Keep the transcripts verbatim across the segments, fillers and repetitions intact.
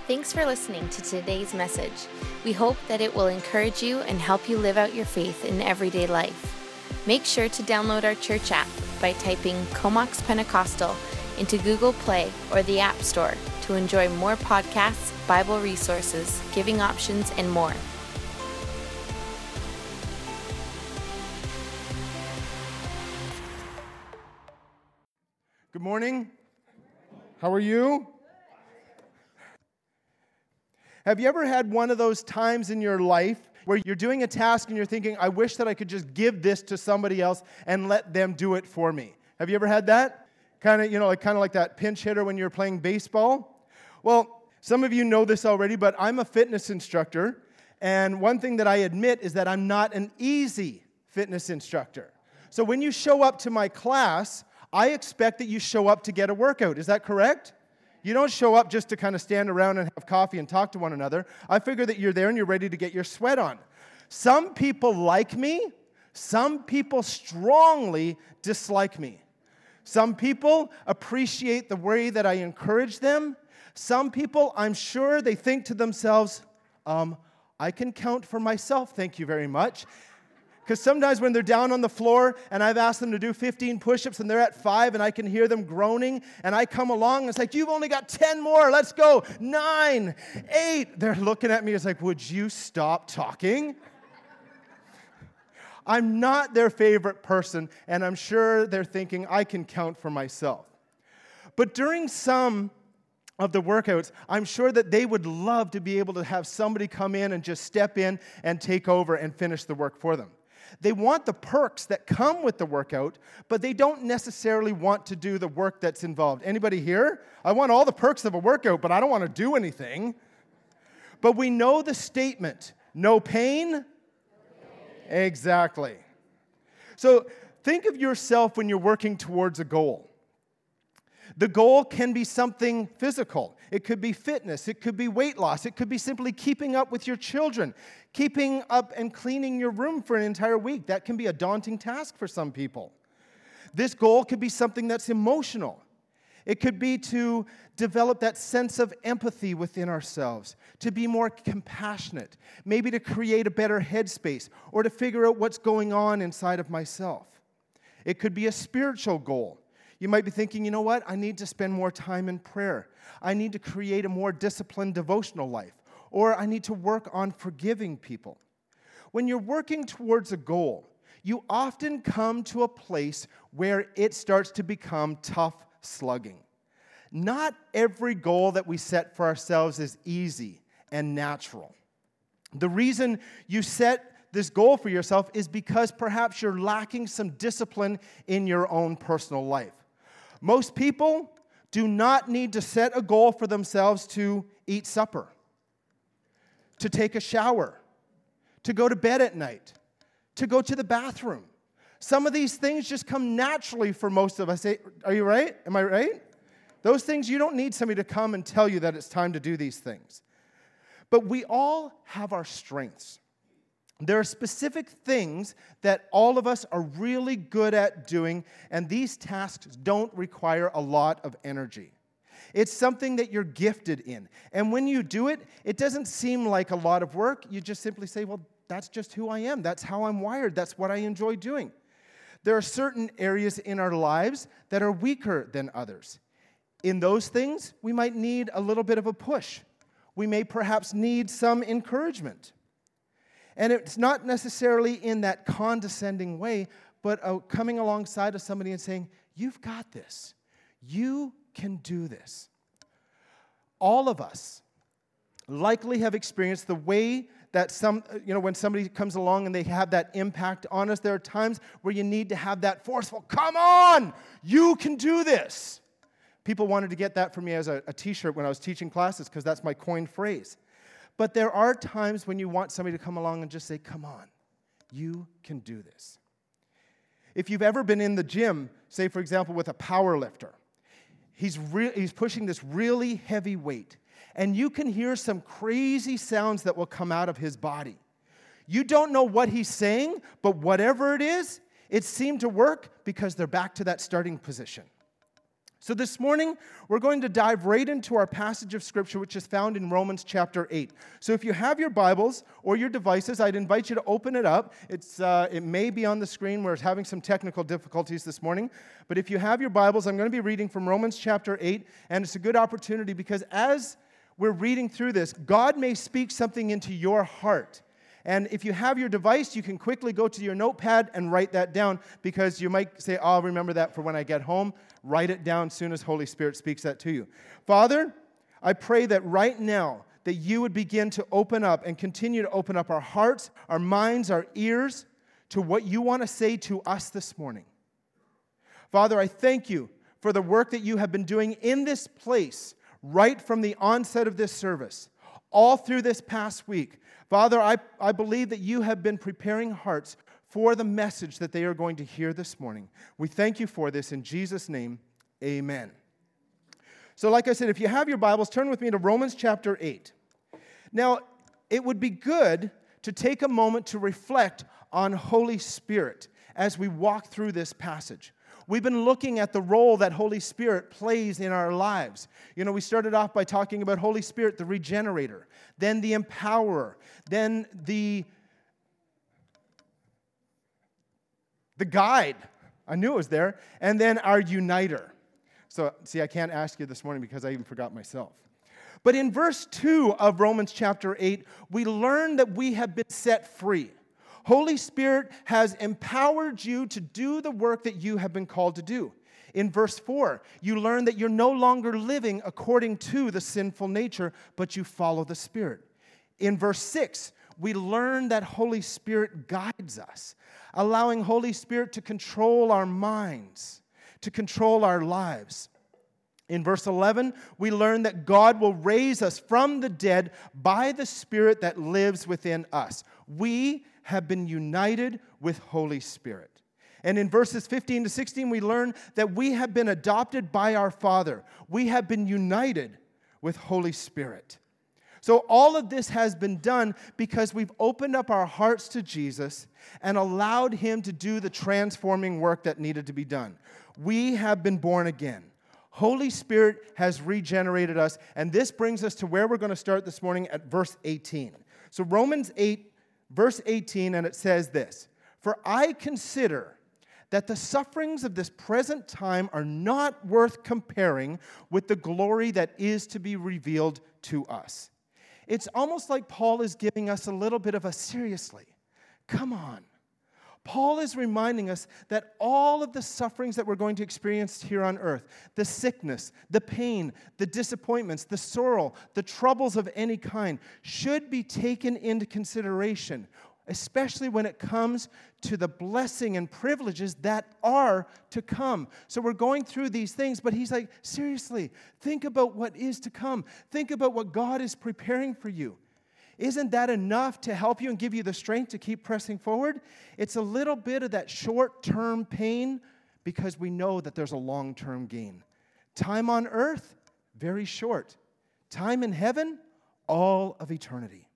Thanks for listening to today's message. We hope that it will encourage you and help you live out your faith in everyday life. Make sure to download our church app by typing Comox Pentecostal into Google Play or the App Store to enjoy more podcasts, Bible resources, giving options, and more. Good morning. How are you? Have you ever had one of those times in your life where you're doing a task and you're thinking, I wish that I could just give this to somebody else and let them do it for me? Have you ever had that? Kind of, you know, like kind of like that pinch hitter when you're playing baseball? Well, some of you know this already, but I'm a fitness instructor, and one thing that I admit is that I'm not an easy fitness instructor. So when you show up to my class, I expect that you show up to get a workout. Is that correct? You don't show up just to kind of stand around and have coffee and talk to one another. I figure that you're there and you're ready to get your sweat on. Some people like me. Some people strongly dislike me. Some people appreciate the way that I encourage them. Some people, I'm sure, they think to themselves, um, I can count for myself, thank you very much. Because sometimes when they're down on the floor and I've asked them to do fifteen push-ups and they're at five and I can hear them groaning and I come along and it's like, you've only got ten more, let's go, nine, eight. They're looking at me, it's like, would you stop talking? I'm not their favorite person, and I'm sure they're thinking, I can count for myself. But during some of the workouts, I'm sure that they would love to be able to have somebody come in and just step in and take over and finish the work for them. They want the perks that come with the workout, but they don't necessarily want to do the work that's involved. Anybody here? I want all the perks of a workout, but I don't want to do anything. But we know the statement, no pain? No pain. Exactly. So think of yourself when you're working towards a goal. The goal can be something physical. It could be fitness. It could be weight loss. It could be simply keeping up with your children, keeping up and cleaning your room for an entire week. That can be a daunting task for some people. This goal could be something that's emotional. It could be to develop that sense of empathy within ourselves, to be more compassionate, maybe to create a better headspace, or to figure out what's going on inside of myself. It could be a spiritual goal. You might be thinking, you know what? I need to spend more time in prayer. I need to create a more disciplined devotional life. Or I need to work on forgiving people. When you're working towards a goal, you often come to a place where it starts to become tough slugging. Not every goal that we set for ourselves is easy and natural. The reason you set this goal for yourself is because perhaps you're lacking some discipline in your own personal life. Most people do not need to set a goal for themselves to eat supper, to take a shower, to go to bed at night, to go to the bathroom. Some of these things just come naturally for most of us. Are you right? Am I right? Those things, you don't need somebody to come and tell you that it's time to do these things. But we all have our strengths. There are specific things that all of us are really good at doing, and these tasks don't require a lot of energy. It's something that you're gifted in. And when you do it, it doesn't seem like a lot of work. You just simply say, well, that's just who I am. That's how I'm wired. That's what I enjoy doing. There are certain areas in our lives that are weaker than others. In those things, we might need a little bit of a push. We may perhaps need some encouragement. And it's not necessarily in that condescending way, but uh, coming alongside of somebody and saying, you've got this. You can do this. All of us likely have experienced the way that some, you know, when somebody comes along and they have that impact on us, there are times where you need to have that forceful, come on, you can do this. People wanted to get that from me as a, a t-shirt when I was teaching classes because that's my coined phrase. But there are times when you want somebody to come along and just say, come on, you can do this. If you've ever been in the gym, say, for example, with a power lifter, he's, re- he's pushing this really heavy weight, and you can hear some crazy sounds that will come out of his body. You don't know what he's saying, but whatever it is, it seemed to work because they're back to that starting position. So this morning, we're going to dive right into our passage of Scripture, which is found in Romans chapter eight. So if you have your Bibles or your devices, I'd invite you to open it up. It's uh, it may be on the screen. We're having some technical difficulties this morning. But if you have your Bibles, I'm going to be reading from Romans chapter eight, and it's a good opportunity because as we're reading through this, God may speak something into your heart. And if you have your device, you can quickly go to your notepad and write that down because you might say, oh, I'll remember that for when I get home. Write it down as soon as Holy Spirit speaks that to you. Father, I pray that right now that you would begin to open up and continue to open up our hearts, our minds, our ears to what you want to say to us this morning. Father, I thank you for the work that you have been doing in this place right from the onset of this service, all through this past week. Father, I, I believe that you have been preparing hearts for the message that they are going to hear this morning. We thank you for this in Jesus' name, amen. So like I said, if you have your Bibles, turn with me to Romans chapter eight. Now, it would be good to take a moment to reflect on Holy Spirit as we walk through this passage. We've been looking at the role that Holy Spirit plays in our lives. You know, we started off by talking about Holy Spirit, the regenerator, then the empowerer, then the, the guide. I knew it was there. And then our uniter. So, see, I can't ask you this morning because I even forgot myself. But in verse two of Romans chapter eight, we learn that we have been set free. Holy Spirit has empowered you to do the work that you have been called to do. In verse four, you learn that you're no longer living according to the sinful nature, but you follow the Spirit. In verse six, we learn that Holy Spirit guides us, allowing Holy Spirit to control our minds, to control our lives. In verse eleven, we learn that God will raise us from the dead by the Spirit that lives within us. We have been united with Holy Spirit. And in verses fifteen to sixteen, we learn that we have been adopted by our Father. We have been united with Holy Spirit. So all of this has been done because we've opened up our hearts to Jesus and allowed Him to do the transforming work that needed to be done. We have been born again. Holy Spirit has regenerated us, and this brings us to where we're going to start this morning at verse eighteen. So Romans eight, verse eighteen, and it says this, "For I consider that the sufferings of this present time are not worth comparing with the glory that is to be revealed to us." It's almost like Paul is giving us a little bit of a seriously. Come on. Paul is reminding us that all of the sufferings that we're going to experience here on earth, the sickness, the pain, the disappointments, the sorrow, the troubles of any kind, should be taken into consideration, especially when it comes to the blessing and privileges that are to come. So we're going through these things, but he's like, seriously, think about what is to come. Think about what God is preparing for you. Isn't that enough to help you and give you the strength to keep pressing forward? It's a little bit of that short-term pain because we know that there's a long-term gain. Time on earth, very short. Time in heaven, all of eternity.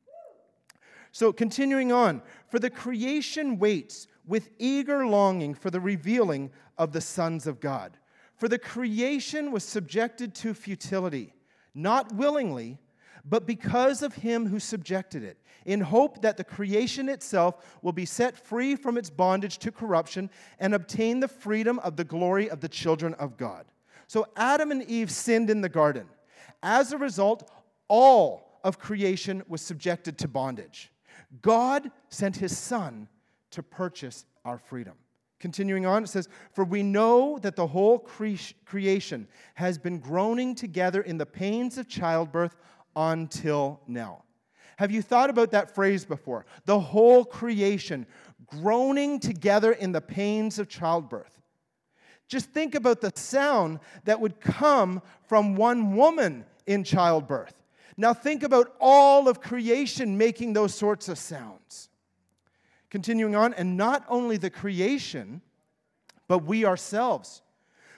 So continuing on, "For the creation waits with eager longing for the revealing of the sons of God. For the creation was subjected to futility, not willingly, but because of him who subjected it, in hope that the creation itself will be set free from its bondage to corruption and obtain the freedom of the glory of the children of God." So Adam and Eve sinned in the garden. As a result, all of creation was subjected to bondage. God sent His Son to purchase our freedom. Continuing on, it says, "For we know that the whole cre- creation has been groaning together in the pains of childbirth until now." Have you thought about that phrase before? The whole creation groaning together in the pains of childbirth. Just think about the sound that would come from one woman in childbirth. Now think about all of creation making those sorts of sounds. Continuing on, "And not only the creation, but we ourselves,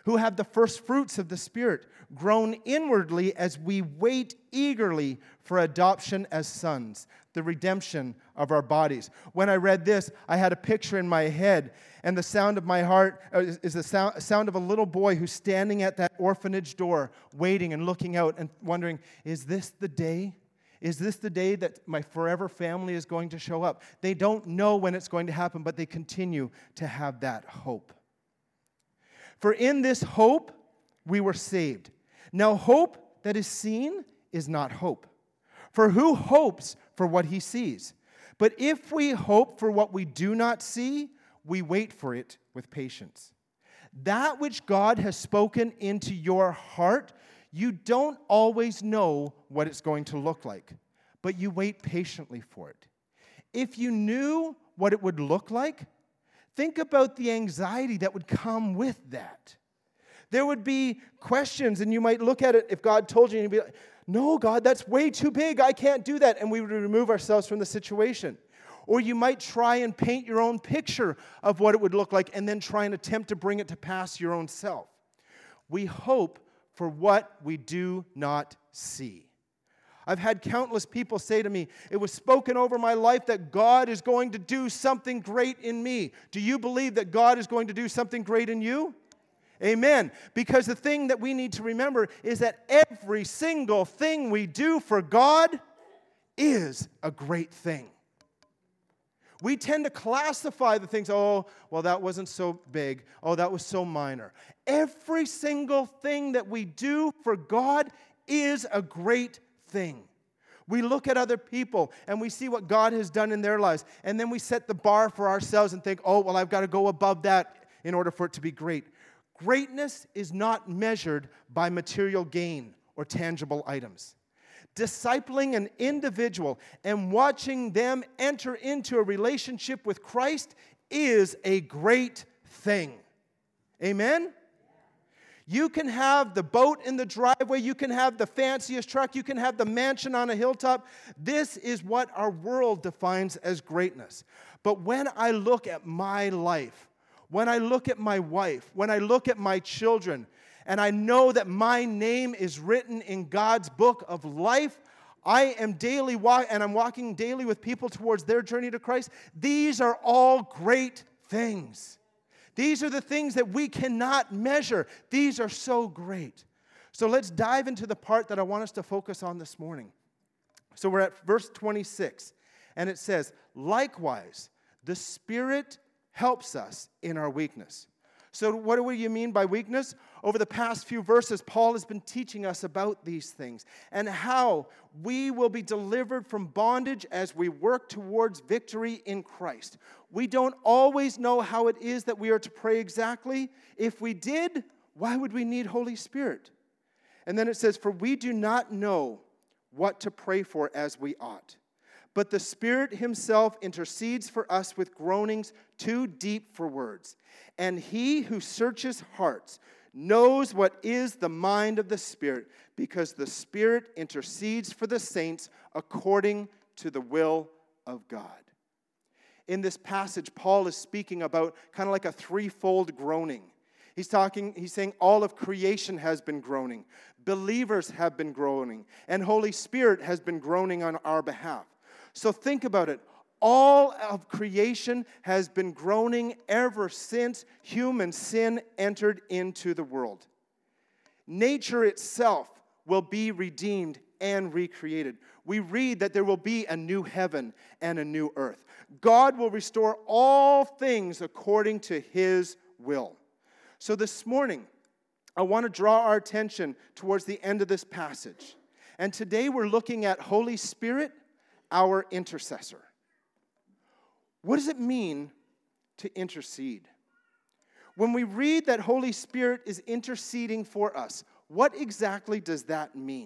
who have the first fruits of the Spirit, groan inwardly as we wait eagerly for adoption as sons, the redemption of our bodies. When I read this, I had a picture in my head, and the sound of my heart is the sound, sound of a little boy who's standing at that orphanage door, waiting and looking out and wondering, is this the day? Is this the day that my forever family is going to show up? They don't know when it's going to happen, but they continue to have that hope. For in this hope we were saved. Now hope that is seen is not hope. For who hopes for what he sees? But if we hope for what we do not see, we wait for it with patience. That which God has spoken into your heart, you don't always know what it's going to look like, but you wait patiently for it. If you knew what it would look like, think about the anxiety that would come with that. There would be questions, and you might look at it if God told you, and you'd be like, no, God, that's way too big. I can't do that. And we would remove ourselves from the situation. Or you might try and paint your own picture of what it would look like and then try and attempt to bring it to pass your own self. We hope for what we do not see. I've had countless people say to me, it was spoken over my life that God is going to do something great in me. Do you believe that God is going to do something great in you? Amen. Because the thing that we need to remember is that every single thing we do for God is a great thing. We tend to classify the things, oh, well, that wasn't so big. Oh, that was so minor. Every single thing that we do for God is a great thing. We look at other people and we see what God has done in their lives, and then we set the bar for ourselves and think, oh, well, I've got to go above that in order for it to be great. Greatness is not measured by material gain or tangible items. Discipling an individual and watching them enter into a relationship with Christ is a great thing. Amen? You can have the boat in the driveway, you can have the fanciest truck, you can have the mansion on a hilltop. This is what our world defines as greatness. But when I look at my life, when I look at my wife, when I look at my children, and I know that my name is written in God's book of life, I am daily walk, and I'm walking daily with people towards their journey to Christ. These are all great things. These are the things that we cannot measure. These are so great. So let's dive into the part that I want us to focus on this morning. So we're at verse twenty-six, and it says, likewise, the Spirit helps us in our weakness. So what do you mean by weakness? Over the past few verses, Paul has been teaching us about these things and how we will be delivered from bondage as we work towards victory in Christ. We don't always know how it is that we are to pray exactly. If we did, why would we need Holy Spirit? And then it says, for we do not know what to pray for as we ought. But the Spirit himself intercedes for us with groanings too deep for words. And he who searches hearts knows what is the mind of the Spirit, because the Spirit intercedes for the saints according to the will of God. In this passage, Paul is speaking about kind of like a threefold groaning. He's talking, he's saying all of creation has been groaning. Believers have been groaning. And Holy Spirit has been groaning on our behalf. So think about it. All of creation has been groaning ever since human sin entered into the world. Nature itself will be redeemed and recreated. We read that there will be a new heaven and a new earth. God will restore all things according to his will. So this morning, I want to draw our attention towards the end of this passage. And today we're looking at Holy Spirit, our intercessor. What does it mean to intercede? When we read that Holy Spirit is interceding for us, what exactly does that mean?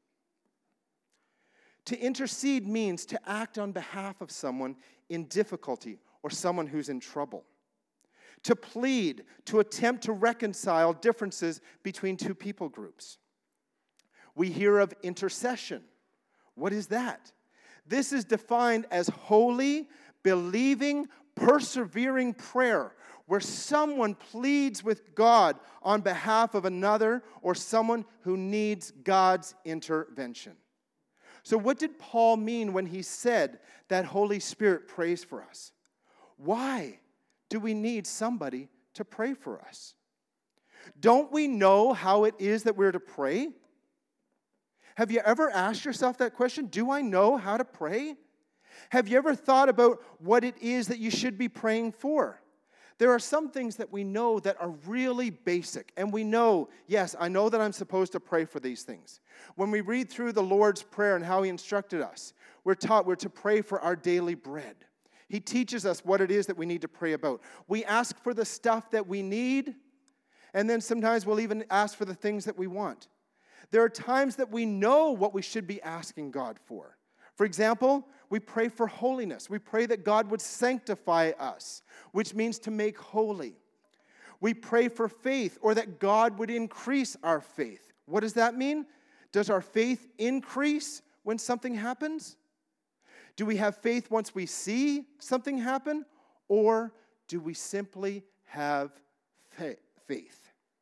To intercede means to act on behalf of someone in difficulty or someone who's in trouble. To plead, to attempt to reconcile differences between two people groups. We hear of intercession. What is that? This is defined as holy, believing, persevering prayer, where someone pleads with God on behalf of another or someone who needs God's intervention. So what did Paul mean when he said that Holy Spirit prays for us? Why do we need somebody to pray for us? Don't we know how it is that we're to pray? Have you ever asked yourself that question? Do I know how to pray? Have you ever thought about what it is that you should be praying for? There are some things that we know that are really basic. And we know, yes, I know that I'm supposed to pray for these things. When we read through the Lord's Prayer and how He instructed us, we're taught we're to pray for our daily bread. He teaches us what it is that we need to pray about. We ask for the stuff that we need, and then sometimes we'll even ask for the things that we want. There are times that we know what we should be asking God for. For example, we pray for holiness. We pray that God would sanctify us, which means to make holy. We pray for faith, or that God would increase our faith. What does that mean? Does our faith increase when something happens? Do we have faith once we see something happen? Or do we simply have faith?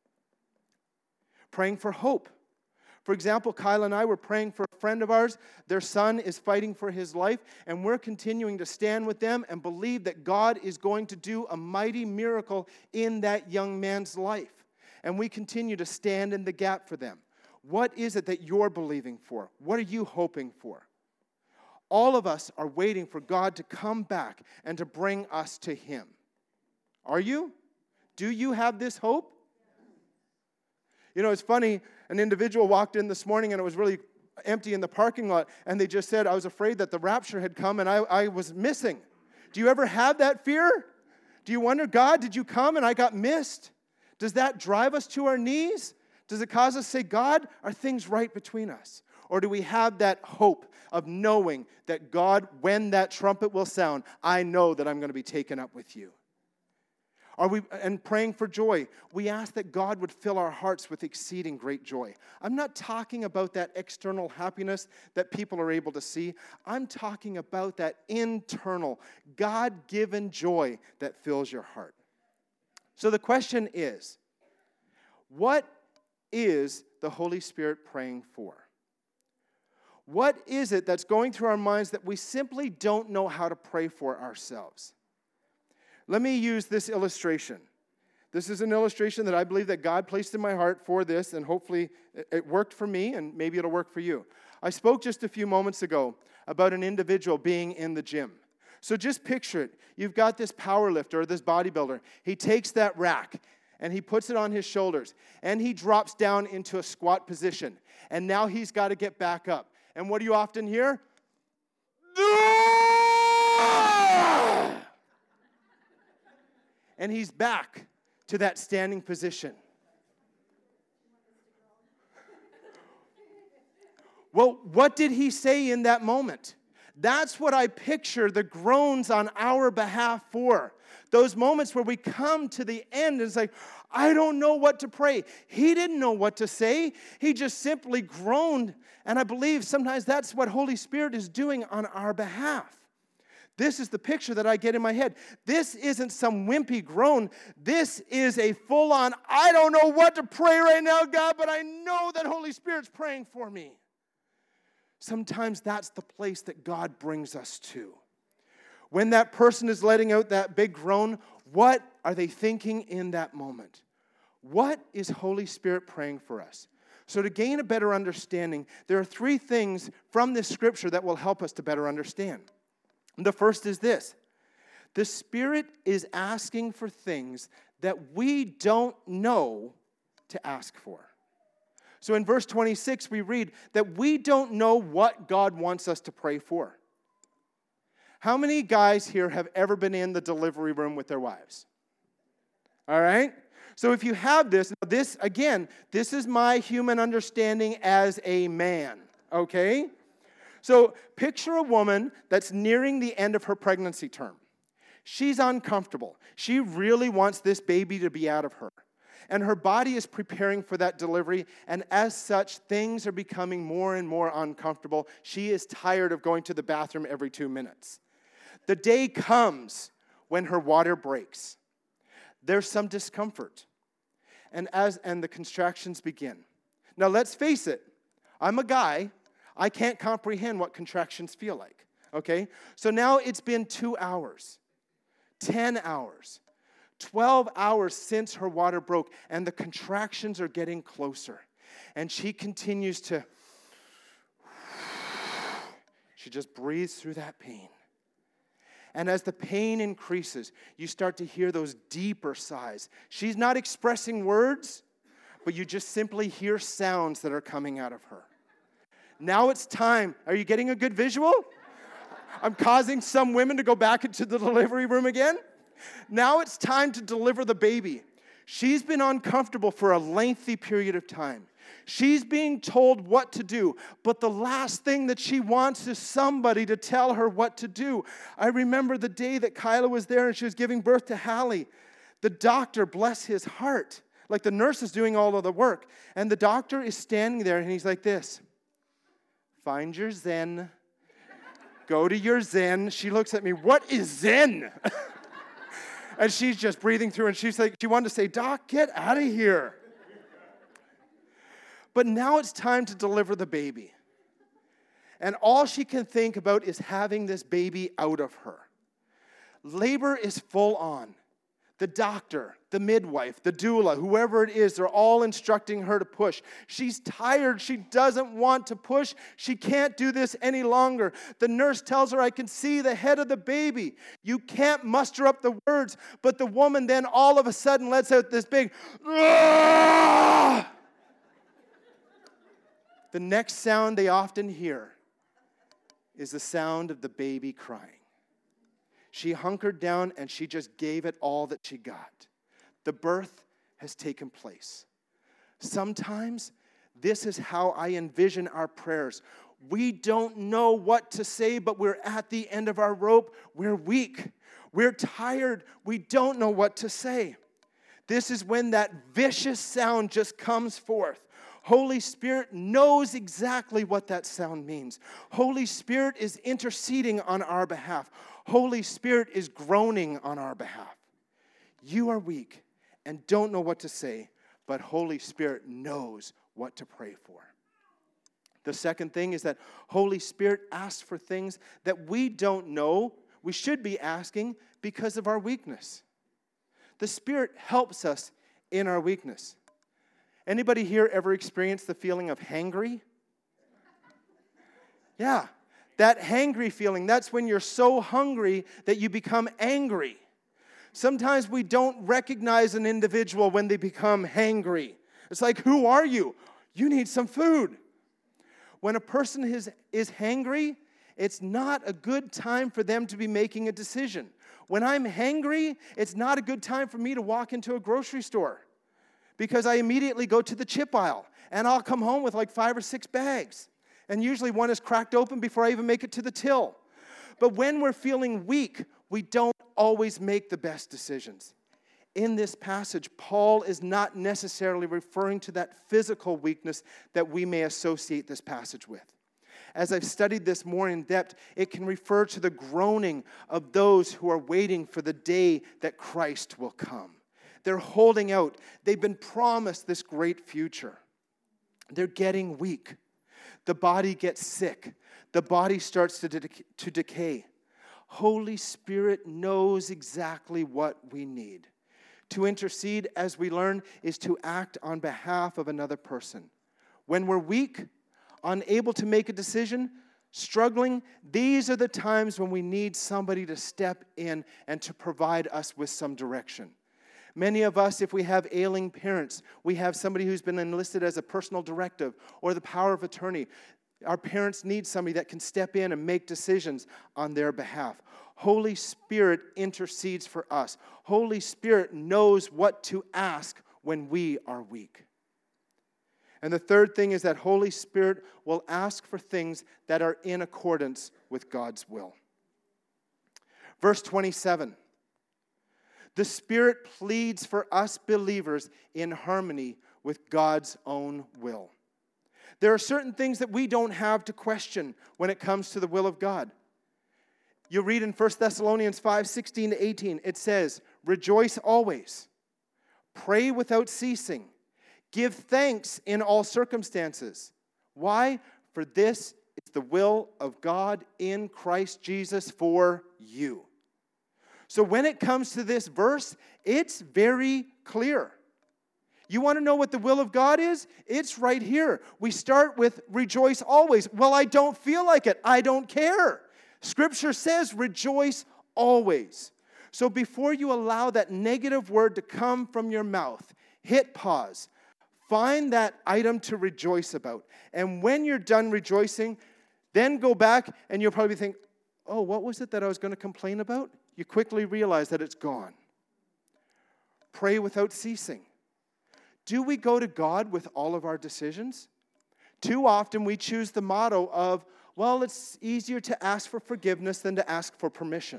Praying for hope. For example, Kyle and I were praying for a friend of ours. Their son is fighting for his life, and we're continuing to stand with them and believe that God is going to do a mighty miracle in that young man's life. And we continue to stand in the gap for them. What is it that you're believing for? What are you hoping for? All of us are waiting for God to come back and to bring us to Him. Are you? Do you have this hope? You know, it's funny, an individual walked in this morning and it was really empty in the parking lot, and they just said, I was afraid that the rapture had come and I, I was missing. Do you ever have that fear? Do you wonder, God, did you come and I got missed? Does that drive us to our knees? Does it cause us to say, God, are things right between us? Or do we have that hope of knowing that God, when that trumpet will sound, I know that I'm going to be taken up with you? Are we, and praying for joy, we ask that God would fill our hearts with exceeding great joy. I'm not talking about that external happiness that people are able to see. I'm talking about that internal, God-given joy that fills your heart. So the question is, what is the Holy Spirit praying for? What is it that's going through our minds that we simply don't know how to pray for ourselves? Let me use this illustration. This is an illustration that I believe that God placed in my heart for this, and hopefully it worked for me, and maybe it'll work for you. I spoke just a few moments ago about an individual being in the gym. So just picture it. You've got this power lifter or this bodybuilder. He takes that rack and he puts it on his shoulders, and he drops down into a squat position. And now he's got to get back up. And what do you often hear? And he's back to that standing position. Well, what did he say in that moment? That's what I picture the groans on our behalf for. Those moments where we come to the end and it's like, I don't know what to pray. He didn't know what to say. He just simply groaned. And I believe sometimes that's what Holy Spirit is doing on our behalf. This is the picture that I get in my head. This isn't some wimpy groan. This is a full-on, I don't know what to pray right now, God, but I know that Holy Spirit's praying for me. Sometimes that's the place that God brings us to. When that person is letting out that big groan, what are they thinking in that moment? What is Holy Spirit praying for us? So to gain a better understanding, there are three things from this scripture that will help us to better understand. The first is this. The Spirit is asking for things that we don't know to ask for. So in verse twenty-six, we read that we don't know what God wants us to pray for. How many guys here have ever been in the delivery room with their wives? All right? So if you have this, this, again, this is my human understanding as a man, okay? So picture a woman that's nearing the end of her pregnancy term. She's uncomfortable. She really wants this baby to be out of her. And her body is preparing for that delivery, and as such, things are becoming more and more uncomfortable. She is tired of going to the bathroom every two minutes. The day comes when her water breaks. there's some discomfort. And as and the contractions begin. Now let's face it, I'm a guy, I can't comprehend what contractions feel like. Okay? So now it's been two hours, ten hours, twelve hours since her water broke, and the contractions are getting closer. And she continues to, she just breathes through that pain. And as the pain increases, you start to hear those deeper sighs. She's not expressing words, but you just simply hear sounds that are coming out of her. Now it's time. Are you getting a good visual? I'm causing some women to go back into the delivery room again. Now it's time to deliver the baby. She's been uncomfortable for a lengthy period of time. She's being told what to do, but the last thing that she wants is somebody to tell her what to do. I remember the day that Kyla was there and she was giving birth to Hallie. The doctor, bless his heart, like the nurse is doing all of the work, and the doctor is standing there and he's like this. Find your Zen. Go to your Zen. She looks at me, what is Zen? And she's just breathing through, and she's like, she wanted to say, Doc, get out of here. But now it's time to deliver the baby. And all she can think about is having this baby out of her. Labor is full on. The doctor, the midwife, the doula, whoever it is, they're all instructing her to push. She's tired. She doesn't want to push. She can't do this any longer. The nurse tells her, I can see the head of the baby. You can't muster up the words. But the woman then all of a sudden lets out this big, Aah! The next sound they often hear is the sound of the baby crying. She hunkered down and she just gave it all that she got. The birth has taken place. Sometimes this is how I envision our prayers. We don't know what to say, but we're at the end of our rope. We're weak. We're tired. We don't know what to say. This is when that vicious sound just comes forth. Holy Spirit knows exactly what that sound means. Holy Spirit is interceding on our behalf. Holy Spirit is groaning on our behalf. You are weak and don't know what to say, but Holy Spirit knows what to pray for. The second thing is that Holy Spirit asks for things that we don't know we should be asking because of our weakness. The Spirit helps us in our weakness. Anybody here ever experienced the feeling of hangry? Yeah, that hangry feeling, that's when you're so hungry that you become angry. Sometimes we don't recognize an individual when they become hangry. It's like, who are you? You need some food. When a person is, is hangry, it's not a good time for them to be making a decision. When I'm hangry, it's not a good time for me to walk into a grocery store, because I immediately go to the chip aisle, and I'll come home with like five or six bags. And usually one is cracked open before I even make it to the till. But when we're feeling weak, we don't always make the best decisions. In this passage, Paul is not necessarily referring to that physical weakness that we may associate this passage with. As I've studied this more in depth, it can refer to the groaning of those who are waiting for the day that Christ will come. They're holding out. They've been promised this great future. They're getting weak. The body gets sick. The body starts to, de- to decay. Holy Spirit knows exactly what we need. To intercede, as we learn, is to act on behalf of another person. When we're weak, unable to make a decision, struggling, these are the times when we need somebody to step in and to provide us with some direction. Many of us, if we have ailing parents, we have somebody who's been enlisted as a personal directive or the power of attorney. Our parents need somebody that can step in and make decisions on their behalf. Holy Spirit intercedes for us. Holy Spirit knows what to ask when we are weak. And the third thing is that Holy Spirit will ask for things that are in accordance with God's will. Verse twenty-seven. The Spirit pleads for us believers in harmony with God's own will. There are certain things that we don't have to question when it comes to the will of God. You read in First Thessalonians five, sixteen to eighteen, it says, rejoice always, Pray without ceasing. Give thanks in all circumstances. Why? For this is the will of God in Christ Jesus for you. So when it comes to this verse, it's very clear. You want to know what the will of God is? It's right here. We start with rejoice always. Well, I don't feel like it. I don't care. Scripture says rejoice always. So before you allow that negative word to come from your mouth, hit pause. Find that item to rejoice about. And when you're done rejoicing, then go back and you'll probably think, oh, what was it that I was going to complain about? You quickly realize that it's gone. Pray without ceasing. Do we go to God with all of our decisions? Too often we choose the motto of, well, it's easier to ask for forgiveness than to ask for permission.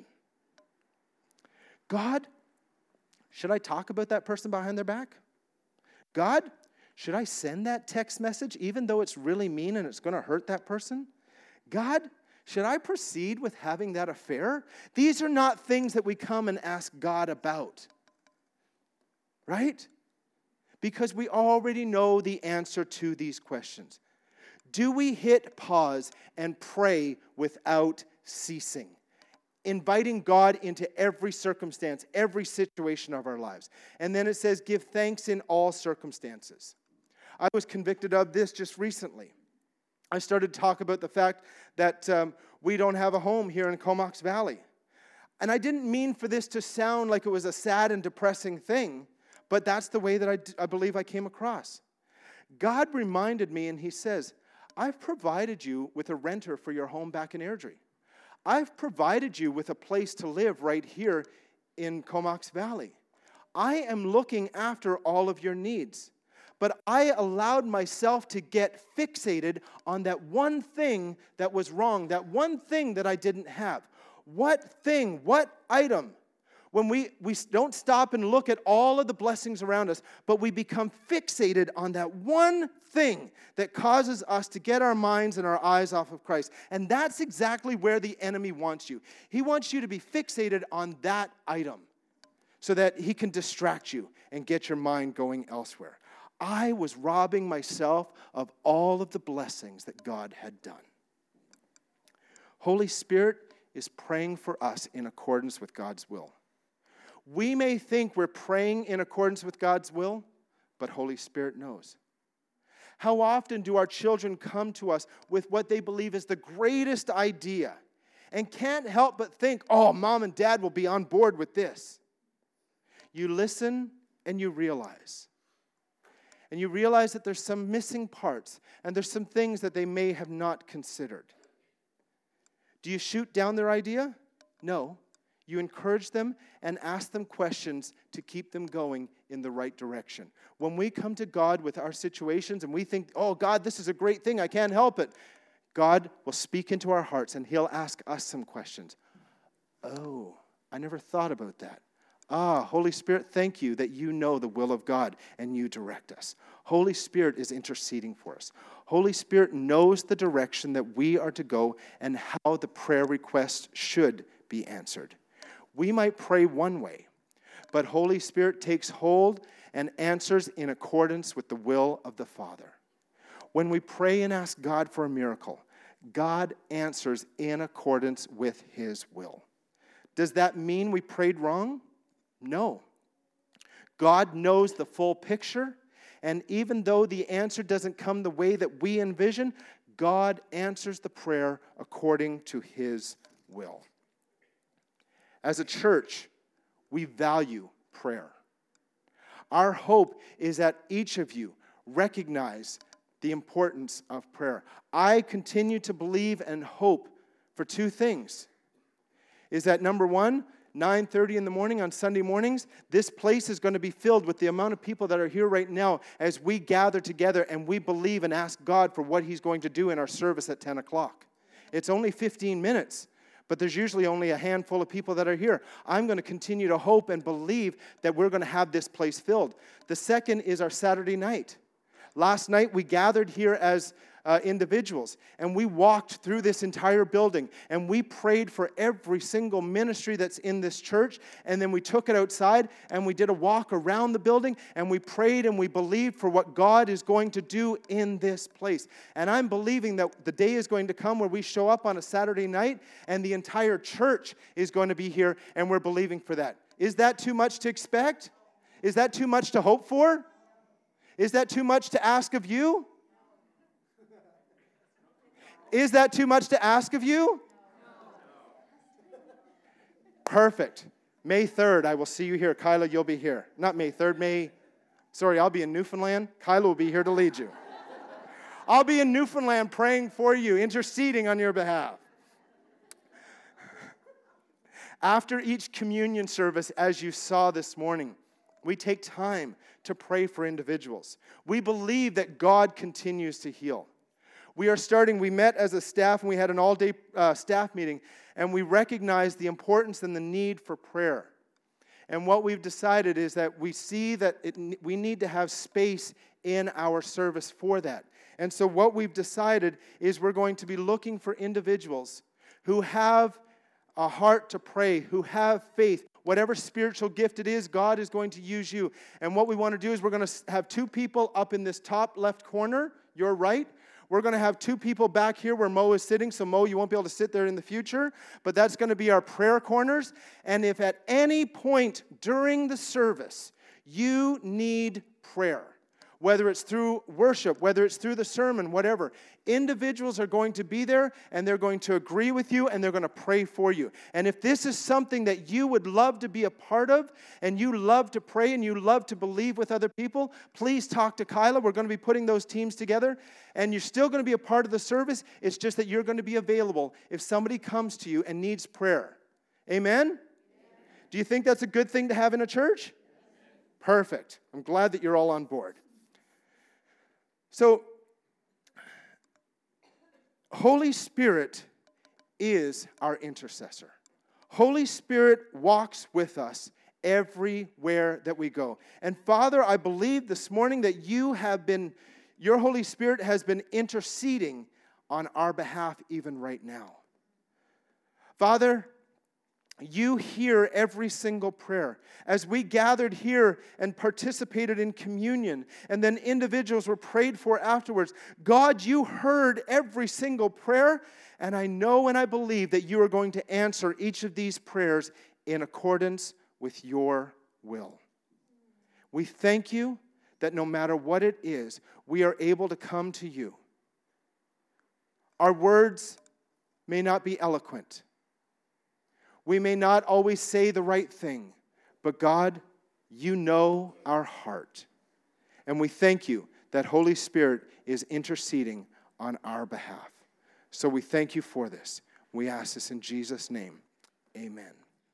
God, should I talk about that person behind their back? God, should I send that text message even though it's really mean and it's going to hurt that person? God, should I proceed with having that affair? These are not things that we come and ask God about. Right? Because we already know the answer to these questions. Do we hit pause and pray without ceasing? Inviting God into every circumstance, every situation of our lives. And then it says, give thanks in all circumstances. I was convicted of this just recently. I started to talk about the fact that um, we don't have a home here in Comox Valley. And I didn't mean for this to sound like it was a sad and depressing thing, but that's the way that I, I believe I came across. God reminded me, and he says, I've provided you with a renter for your home back in Airdrie. I've provided you with a place to live right here in Comox Valley. I am looking after all of your needs. But I allowed myself to get fixated on that one thing that was wrong, that one thing that I didn't have. What thing, what item? When we, we don't stop and look at all of the blessings around us, but we become fixated on that one thing that causes us to get our minds and our eyes off of Christ. And that's exactly where the enemy wants you. He wants you to be fixated on that item so that he can distract you and get your mind going elsewhere. I was robbing myself of all of the blessings that God had done. Holy Spirit is praying for us in accordance with God's will. We may think we're praying in accordance with God's will, but Holy Spirit knows. How often do our children come to us with what they believe is the greatest idea and can't help but think, oh, mom and dad will be on board with this. You listen and you realize. And you realize that there's some missing parts and there's some things that they may have not considered. Do you shoot down their idea? No. You encourage them and ask them questions to keep them going in the right direction. When we come to God with our situations and we think, oh, God, this is a great thing, I can't help it. God will speak into our hearts and he'll ask us some questions. Oh, I never thought about that. Ah, Holy Spirit, thank you that you know the will of God and you direct us. Holy Spirit is interceding for us. Holy Spirit knows the direction that we are to go and how the prayer request should be answered. We might pray one way, but Holy Spirit takes hold and answers in accordance with the will of the Father. When we pray and ask God for a miracle, God answers in accordance with his will. Does that mean we prayed wrong? No. God knows the full picture, and even though the answer doesn't come the way that we envision, God answers the prayer according to his will. As a church, we value prayer. Our hope is that each of you recognize the importance of prayer. I continue to believe and hope for two things. Is that number one, nine thirty in the morning on Sunday mornings, this place is going to be filled with the amount of people that are here right now as we gather together and we believe and ask God for what he's going to do in our service at ten o'clock. It's only fifteen minutes. But there's usually only a handful of people that are here. I'm going to continue to hope and believe that we're going to have this place filled. The second is our Saturday night. Last night we gathered here as uh, individuals. And we walked through this entire building, and we prayed for every single ministry that's in this church. And then we took it outside, and we did a walk around the building, and we prayed and we believed for what God is going to do in this place. And I'm believing that the day is going to come where we show up on a Saturday night, and the entire church is going to be here, and we're believing for that. Is that too much to expect? Is that too much to hope for? Is that too much to ask of you? Is that too much to ask of you? Perfect. May third, I will see you here. Kyla, you'll be here. Not May third, May... Sorry, I'll be in Newfoundland. Kyla will be here to lead you. I'll be in Newfoundland praying for you, interceding on your behalf. After each communion service, as you saw this morning, we take time to pray for individuals. We believe that God continues to heal. We are starting, we met as a staff, and we had an all-day uh, staff meeting, and we recognized the importance and the need for prayer. And what we've decided is that we see that it, we need to have space in our service for that. And so what we've decided is we're going to be looking for individuals who have a heart to pray, who have faith. Whatever spiritual gift it is, God is going to use you. And what we want to do is we're going to have two people up in this top left corner, your right. We're going to have two people back here where Mo is sitting. So Mo, you won't be able to sit there in the future. But that's going to be our prayer corners. And if at any point during the service you need prayer, whether it's through worship, whether it's through the sermon, whatever, individuals are going to be there, and they're going to agree with you, and they're going to pray for you. And if this is something that you would love to be a part of, and you love to pray, and you love to believe with other people, please talk to Kyla. We're going to be putting those teams together, and you're still going to be a part of the service. It's just that you're going to be available if somebody comes to you and needs prayer. Amen? Amen. Do you think that's a good thing to have in a church? Perfect. I'm glad that you're all on board. So, Holy Spirit is our intercessor. Holy Spirit walks with us everywhere that we go. And Father, I believe this morning that you have been, your Holy Spirit has been interceding on our behalf even right now. Father, you hear every single prayer. As we gathered here and participated in communion, and then individuals were prayed for afterwards, God, you heard every single prayer, and I know and I believe that you are going to answer each of these prayers in accordance with your will. We thank you that no matter what it is, we are able to come to you. Our words may not be eloquent. We may not always say the right thing, but God, you know our heart. And we thank you that Holy Spirit is interceding on our behalf. So we thank you for this. We ask this in Jesus' name. Amen.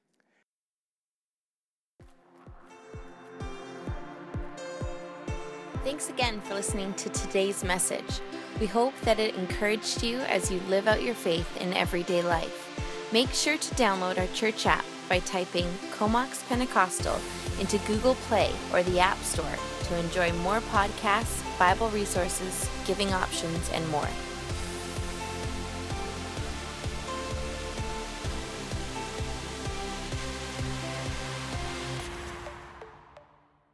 Thanks again for listening to today's message. We hope that it encouraged you as you live out your faith in everyday life. Make sure to download our church app by typing Comox Pentecostal into Google Play or the App Store to enjoy more podcasts, Bible resources, giving options, and more.